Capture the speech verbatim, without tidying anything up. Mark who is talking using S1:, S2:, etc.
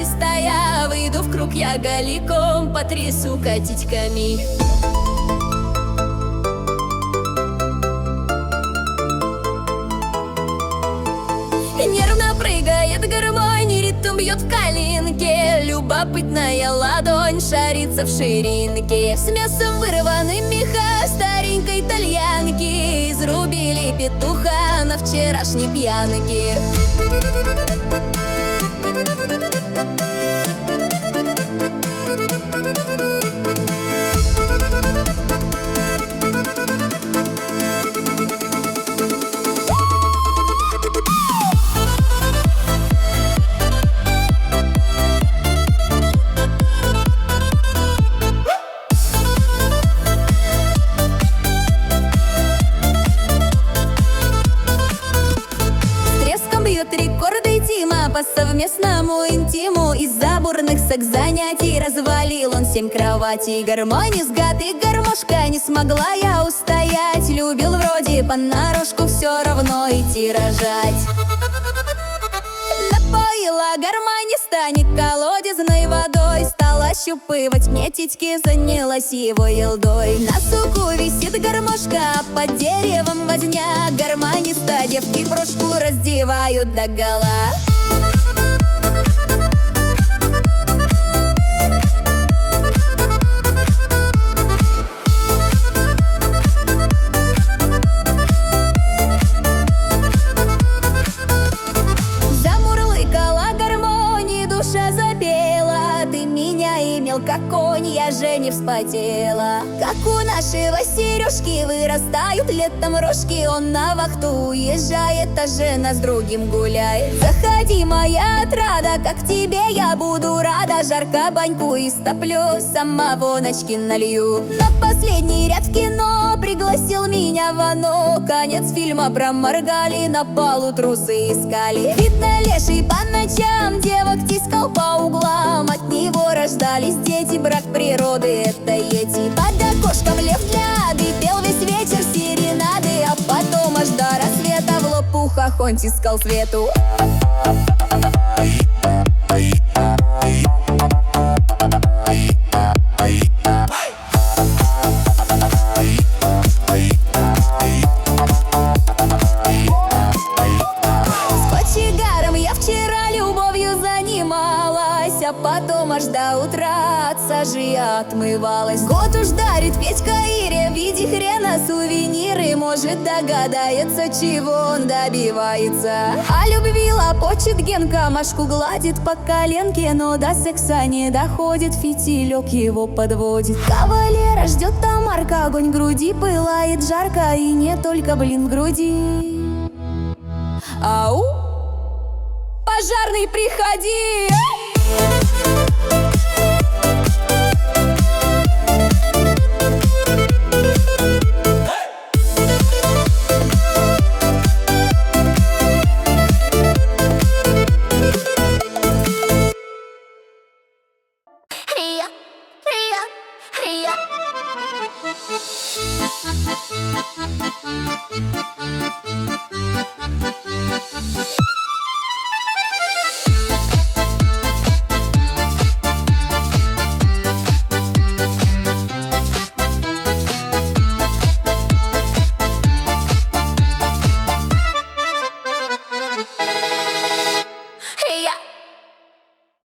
S1: чистая, выйду в круг я голиком, потрясу котичками. Нервно прыгает гармонь, ритм бьет в коленке. Любопытная ладонь шарится в ширинке. С мясом вырваны меха старенькой итальянки. Изрубили петуха на вчерашней пьянке. Рекорды Тима по совместному интиму. Из-за бурных секс-занятий развалил он семь кроватей. Гармонист, гад и гармошка, не смогла я устоять. Любил вроде понарошку, все равно идти рожать. Напоила гармониста не колодезной водой. Стала ощупывать мне титьки, занялась его елдой. На суку висит гармошка, а под деревом возня. Гармониста девки брошку раздевают догола. Как конь, я же не вспотела. Как у нашего Сережки вырастают летом рожки. Он на вахту уезжает, а жена с другим гуляет. Заходи, моя отрада, как тебе я буду рада. Жарко баньку истоплю, сама воночки налью. На последний ряд в кино пригласил меня Вано. Конец фильма проморгали, на полу трусы искали. Видно, леший по ночам девок тискал по углам. От него рождались дети, брак природы — это ети. Под окошком лев гляды пел весь вечер серенады. А потом аж до рассвета в лоб ухах он тискал свету. А потом аж до утра от сажи я отмывалась. Год уж дарит Петька Ире в виде хрена сувениры. Может, догадается, чего он добивается. А любви лопочет Генка, Машку гладит по коленке. Но до секса не доходит, фитилек его подводит. Кавалера ждет Тамарка, огонь в груди пылает жарко. И не только, блин, в груди. Ау! Пожарный, приходи!
S2: Hey,